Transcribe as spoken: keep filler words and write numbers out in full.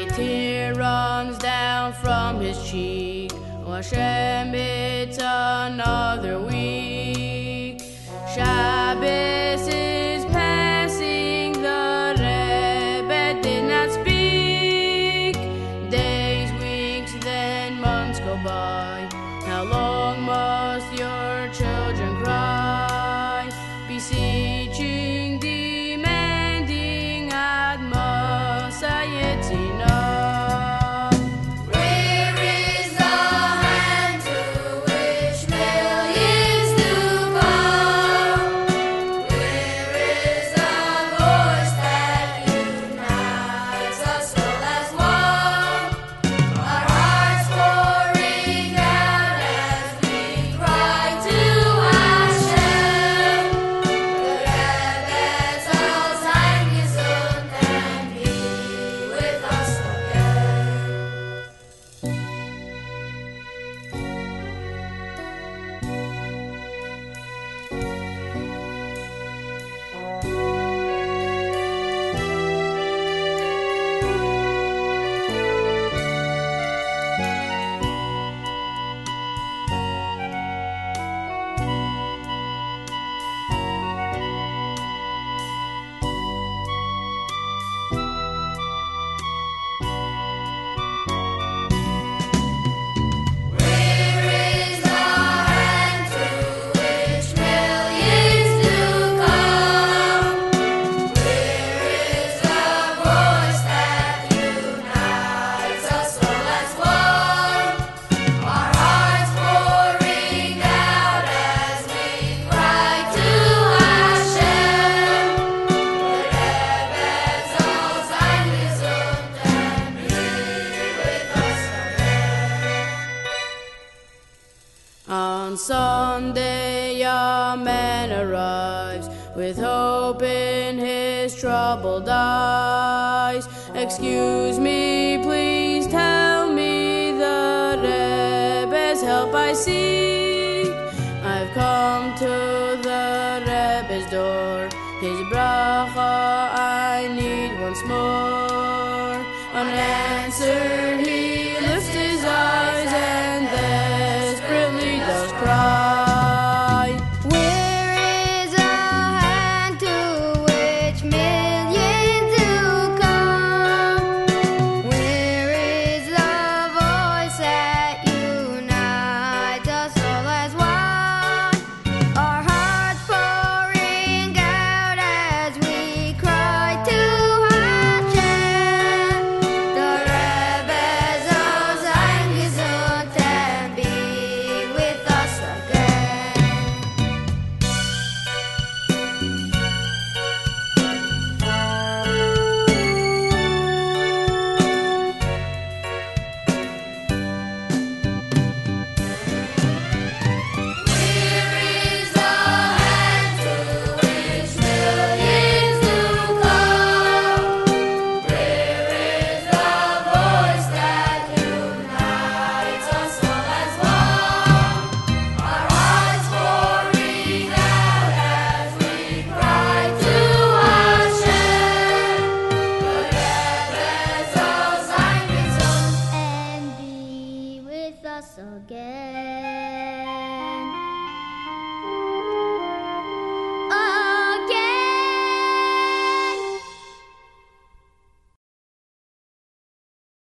A tear runs down from his cheek. Oh Hashem, it's another week. Shabbos is passing, the Rebbe did not speak. Days, weeks, then months go by. How long must your children cry? Beseeching, demanding, ad Masayetina. On Sunday a man arrives with hope in his troubled eyes. Excuse me, please tell me the Rebbe's help I seek. I've come to the Rebbe's door, his bracha I need once more. Unanswered he lifts his eyes and desperately does cry. Where is a hand to which millions do come? Where is the voice that unites us all as one? Our hearts pouring out as we cry to Hashem. The Rebbe soll sein gesund and be with us again. Where is the hand to which millions do come? Where is the voice that unites us all as one? Our hearts pouring out as we cry to Hashem. The Rebbe soll sein gesund and be with us again.